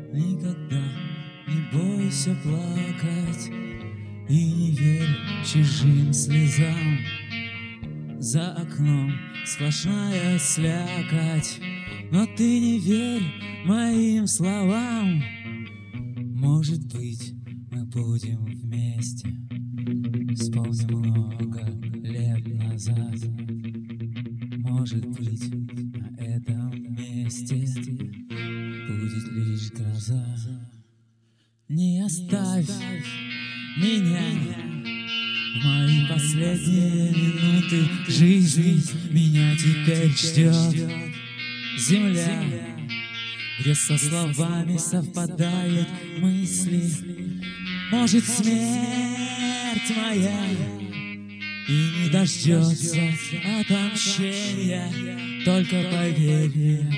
Никогда не бойся плакать и не верь чужим слезам. За окном сплошная слякоть, но ты не верь моим словам. Может быть, мы будем вместе. Вспомни много лет назад. Может быть, на этом месте будет лишь гроза. Не оставь меня в мои последние минуты жизни. Меня теперь ждет земля, где со словами совпадают мысли. Может, смерть моя и не дождется отомщения. Только поверь мне,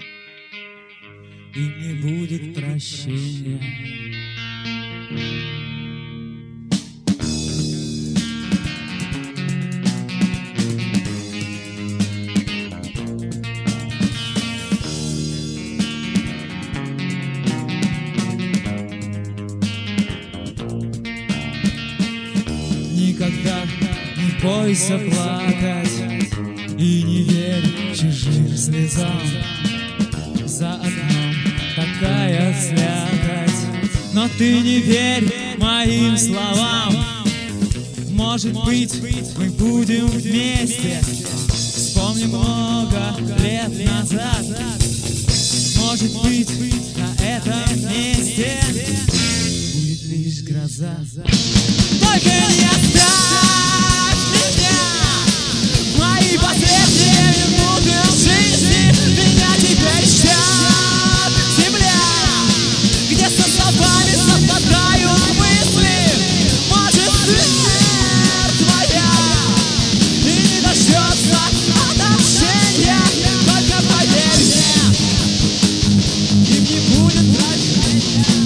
и не будет прощения. Никогда не бойся плакать и не верь чужим слезам. За окном такая слякоть, но ты не верь моим словам. Может быть, мы будем вместе. Вспомни много лет назад. Может быть, на этом месте будет лишь гроза. Только не оставь меня в мои последние минуты жизни. Меня теперь ждет земля, где со словами совпадают мысли. Может, смерть моя и не дождется отомщения. Только поверь мне, и не будет прощения.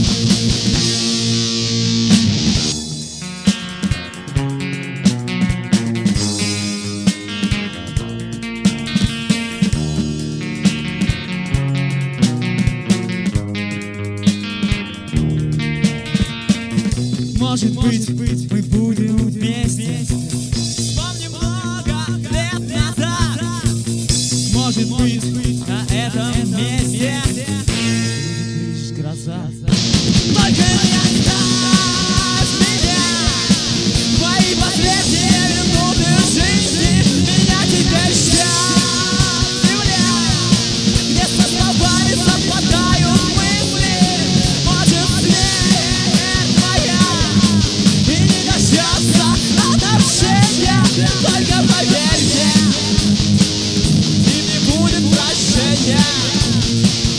Может быть, мы будем вместе. Вспомни много лет назад. Может быть, на этом месте будет лишь гроза. Только не оставь меня в мои последние минуты жизни. Меня теперь ждет земля, где со словами совпадают мысли. Может, смерть моя и не дождется отомщения. Только поверь мне, и не будет прощения.